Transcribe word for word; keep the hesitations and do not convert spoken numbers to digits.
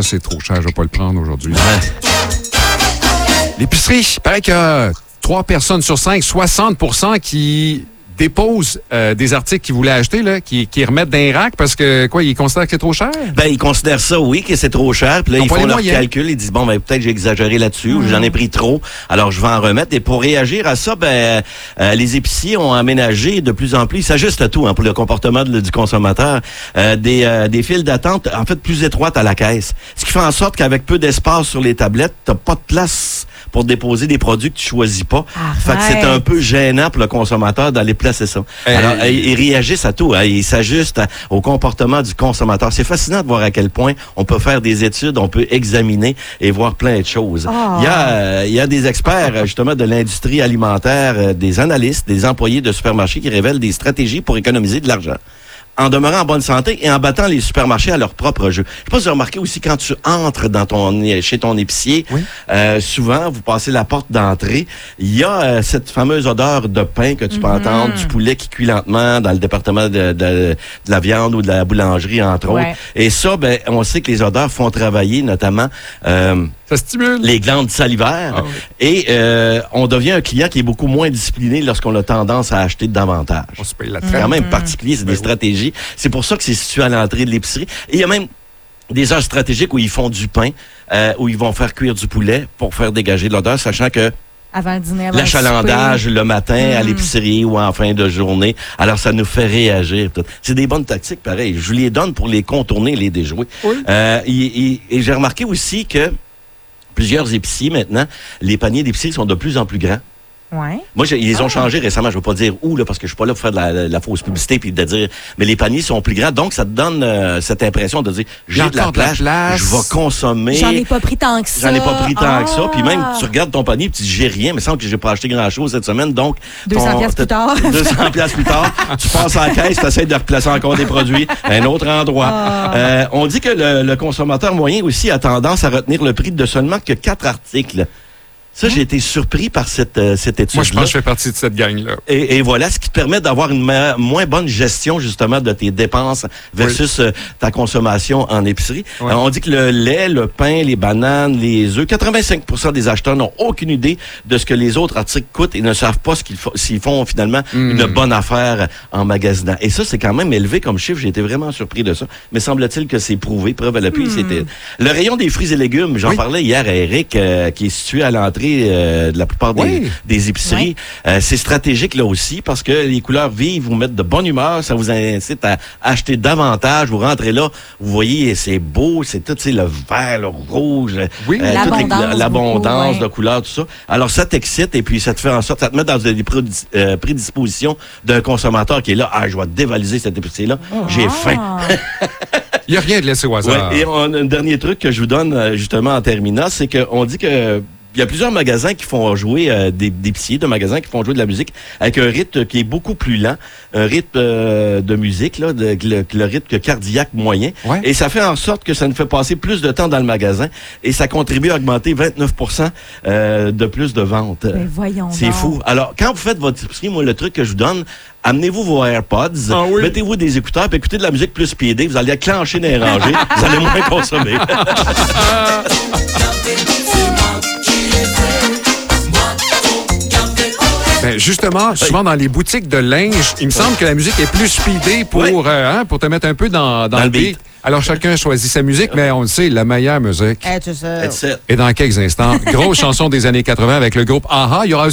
c'est trop cher, je vais pas le prendre aujourd'hui. Ouais. L'épicerie, pareil qu'il y a trois personnes sur cinq, soixante pour cent qui déposent euh, des articles qu'ils voulaient acheter, là, qui, qui remettent dans les racks parce que, quoi, ils considèrent que c'est trop cher? Ben, ils considèrent ça, oui, que c'est trop cher. Puis là, ils, ils font leur calcul. Ils disent, bon, ben, peut-être j'ai exagéré là-dessus mmh. ou j'en ai pris trop. Alors, je vais en remettre. Et pour réagir à ça, ben, euh, les épiciers ont aménagé de plus en plus, ils s'ajustent à tout, hein, pour le comportement de, du consommateur, euh, des, euh, des files d'attente, en fait, plus étroites à la caisse. Ce qui fait en sorte qu'avec peu d'espace sur les tablettes, t'as pas de place pour déposer des produits que tu choisis pas. Arrête. Fait que c'est un peu gênant pour le consommateur d'aller placer ça. Hey. Alors, ils, ils réagissent à tout. Hein. Ils s'ajustent à, au comportement du consommateur. C'est fascinant de voir à quel point on peut faire des études, on peut examiner et voir plein de choses. Oh. Il y a, euh, il y a des experts, justement, de l'industrie alimentaire, euh, des analystes, des employés de supermarchés qui révèlent des stratégies pour économiser de l'argent, en demeurant en bonne santé et en battant les supermarchés à leur propre jeu. Je sais pas si vous avez remarqué aussi, quand tu entres dans ton chez ton épicier, oui. euh, souvent, vous passez la porte d'entrée, il y a euh, cette fameuse odeur de pain que tu mm-hmm. peux entendre, du poulet qui cuit lentement dans le département de, de, de la viande ou de la boulangerie, entre ouais. autres. Et ça, ben, on sait que les odeurs font travailler notamment... Euh, ça stimule les glandes salivaires. Ah oui. Et euh, on devient un client qui est beaucoup moins discipliné lorsqu'on a tendance à acheter davantage. On se paye la C'est quand même particulier, c'est ben des oui. stratégies. C'est pour ça que c'est situé à l'entrée de l'épicerie. Et il y a même des heures stratégiques où ils font du pain, euh, où ils vont faire cuire du poulet pour faire dégager de l'odeur, sachant que avant le dîner, avant l'achalandage le, le matin mmh. à l'épicerie ou en fin de journée. Alors, ça nous fait réagir. C'est des bonnes tactiques, pareil. Je les donne pour les contourner, les déjouer. Oui. Euh, et, et, et j'ai remarqué aussi que plusieurs épiciers, maintenant, les paniers d'épicerie sont de plus en plus grands. Ouais. Moi, ils les ont ah. changés récemment. Je ne veux pas dire où, là, parce que je suis pas là pour faire de la, de la fausse publicité puis de dire. Mais les paniers sont plus grands, donc ça te donne euh, cette impression de dire j'ai de la place, place, je vais consommer. J'en ai pas pris tant que ça. J'en ai pas pris tant ah. que ça. Puis même, tu regardes ton panier, puis tu dis j'ai rien, mais il semble que j'ai pas acheté grand-chose cette semaine, donc deux cents piastres plus tard. deux cents piastres plus tard, tu passes à la caisse, tu essaies de replacer encore des produits à un autre endroit. Ah. Euh, on dit que le, le consommateur moyen aussi a tendance à retenir le prix de seulement que quatre articles. Ça, j'ai été surpris par cette, euh, cette étude-là. Moi, je pense que je fais partie de cette gang-là. Et, et voilà, ce qui te permet d'avoir une me- moins bonne gestion, justement, de tes dépenses versus oui. euh, ta consommation en épicerie. Oui. Alors, on dit que le lait, le pain, les bananes, les œufs, quatre-vingt-cinq pour cent des acheteurs n'ont aucune idée de ce que les autres articles coûtent et ne savent pas ce qu'ils font, s'ils font finalement mm. une bonne affaire en magasinant. Et ça, c'est quand même élevé comme chiffre. J'ai été vraiment surpris de ça. Mais semble-t-il que c'est prouvé, preuve à l'appui. Mm. C'était le rayon des fruits et légumes. J'en oui. parlais hier à Eric, euh, qui est situé à l'entrée Euh, de la plupart des, oui. des épiceries. Oui. Euh, c'est stratégique là aussi parce que les couleurs vives vous mettent de bonne humeur, ça vous incite à acheter davantage. Vous rentrez là, vous voyez, c'est beau, c'est tout, tu sais, le vert, le rouge, oui. euh, l'abondance, toute les, l'abondance beaucoup, de couleurs, tout ça. Alors ça t'excite et puis ça te fait en sorte, ça te met dans des prédis- euh, prédispositions d'un consommateur qui est là, ah, je vais dévaliser cette épicerie-là, oh. j'ai faim. Il n'y a rien de laissé au hasard. Ouais, et on, un dernier truc que je vous donne justement en terminant, c'est qu'on dit que il y a plusieurs magasins qui font jouer, euh, des, des épiciers de magasins qui font jouer de la musique avec un rythme qui est beaucoup plus lent, un rythme euh, de musique, là, de, le, le rythme cardiaque moyen. Ouais. Et ça fait en sorte que ça nous fait passer plus de temps dans le magasin et ça contribue à augmenter vingt-neuf pour cent euh, de plus de ventes. Mais voyons C'est donc. fou. Alors, quand vous faites votre épicerie, moi, le truc que je vous donne, amenez-vous vos AirPods, ah oui. mettez-vous des écouteurs, puis écoutez de la musique plus speedée, vous allez acclencher dans les rangées, vous allez moins consommer. Ben justement, souvent dans les boutiques de linge, il me semble que la musique est plus speedée pour, oui. euh, hein, pour te mettre un peu dans, dans, dans le beat. beat. Alors, chacun choisit sa musique, mais on le sait, la meilleure musique est dans quelques instants. Grosse chanson des années quatre-vingt avec le groupe A A. Il y aura aussi